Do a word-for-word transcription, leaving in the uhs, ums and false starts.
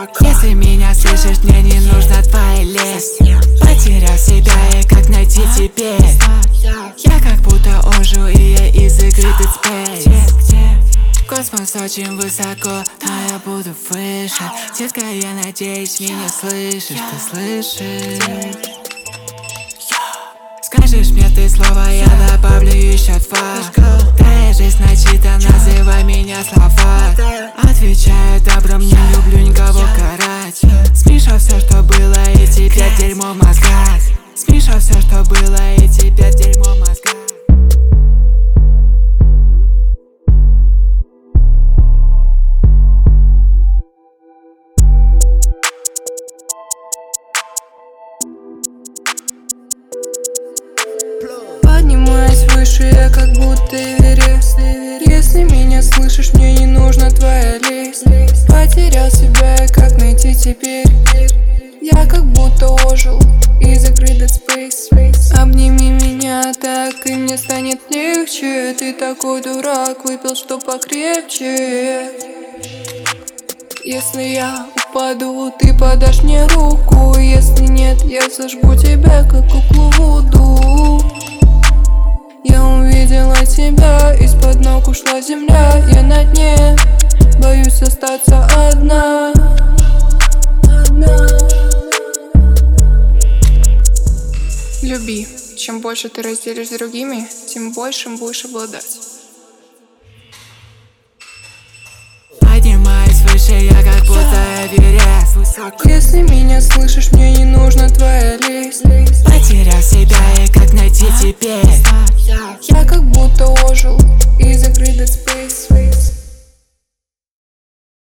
высоко. Если меня слышишь, мне не нужна твоя лесть. Потерял себя, и как найти теперь? Я как будто ожил, и я из игры Dead Space. Космос очень высоко, но я буду выше. Детка, я надеюсь, меня слышишь, ты слышишь? Скажешь мне ты слово, я добавлю еще два. Твоя жизнь начита, называй меня слова. Отвечаю добром, не люблю никого карать. Смешал все, что было, и теперь дерьмо в мозгах. Смешал все, что было, и теперь дерьмо в мозгах. Поднимаюсь выше, я как будто Эверест. Если меня слышишь, мне не нужна твоя лесть. Потерял себя, и как найти теперь? Я как будто ожил из игры Dead Space. Обними меня так, и мне станет легче. Ты такой дурак, выпил что покрепче. Если я упаду, ты подашь мне руку. Если нет, я сожгу тебя, как куклу Вуду. Я увидела тебя, из-под ног ушла земля. Я на дне, боюсь остаться одна. Одна. Люби. Чем больше ты разделишь с другими, тем большим будешь обладать. Поднимаюсь выше, я как будто Эверест. Высоко. Если меня слышишь, мне не нужна твоя лесть. Потерял себя, и как найти теперь?